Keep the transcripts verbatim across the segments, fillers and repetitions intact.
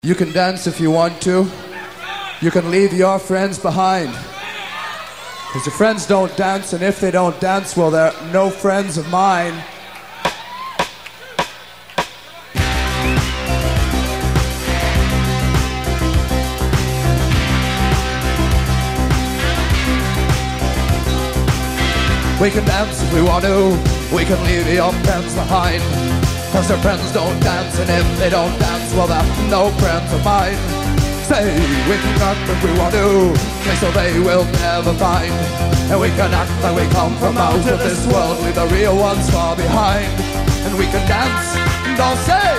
You can dance if you want to. You can leave your friends behind. Because your friends don't dance, and if they don't dance, well, they're no friends of mine. We can dance if we want to. We can leave your friends behind. Cause their friends don't dance, and if they don't dance, well, they're no friends of mine. Say, we can act if we want to, so they will never find. And we can act like we come from out of this world, leave the real ones far behind. And we can dance, don't say.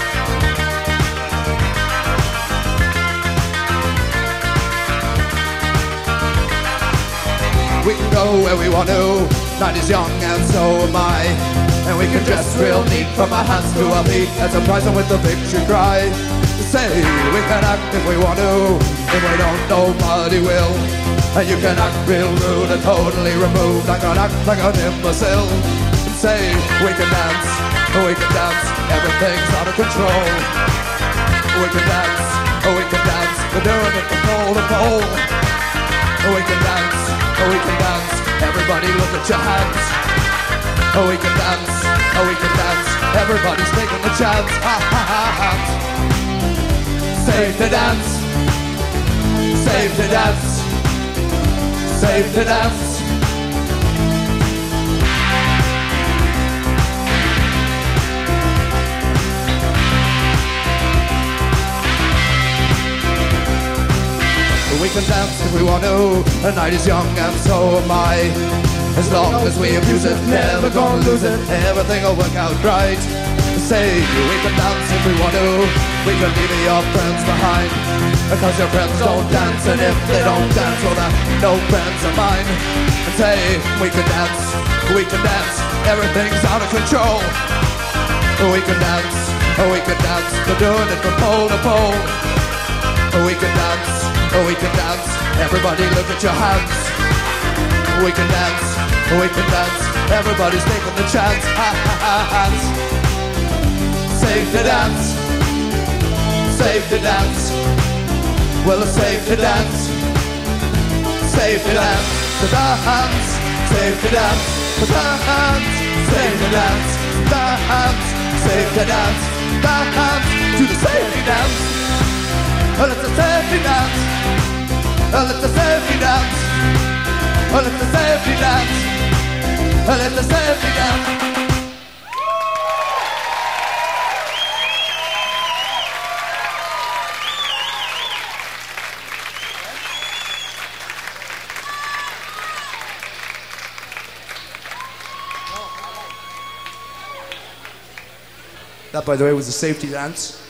We can go where we want to, night is young and so am I. And we can dress real neat from our hands to our feet and surprise them with the victory cry. Say, we can act if we want to, if we don't, nobody will. And you can act real rude and totally removed. I can act like an imbecile. And say, we can dance, we can dance, everything's out of control. We can dance, we can dance, we're doing it from pole to pole. We can dance, we can dance, everybody look at your hands. We can dance, we can dance, everybody's taking the chance. Ha ha ha ha. Safe to dance, safe to dance, safe to dance. We can dance if we want to, the night is young and so am I. As long as we abuse it, never gonna lose it, everything will work out right. Say, we can dance if we want to, we can leave your friends behind. Because your friends don't dance, and if they don't dance, well, they're no friends of mine. And say, we can dance, we can dance, everything's out of control. We can dance, we can dance, we're doing it from pole to pole. We can dance, we can dance, everybody look at your hands. We can dance, we can dance, everybody's taking the chance. Ha ha ha ha. Safe to dance, safe to dance. Well, it's safe to dance, safe to dance. To dance, safe to dance. To dance, safe to dance. Dance, safe to dance. Dance to the safety dance. Well, it's a safety dance. Well, it's a safety dance. Well, it's a safety dance. Well, it's a safety dance. That, by the way, was a safety dance.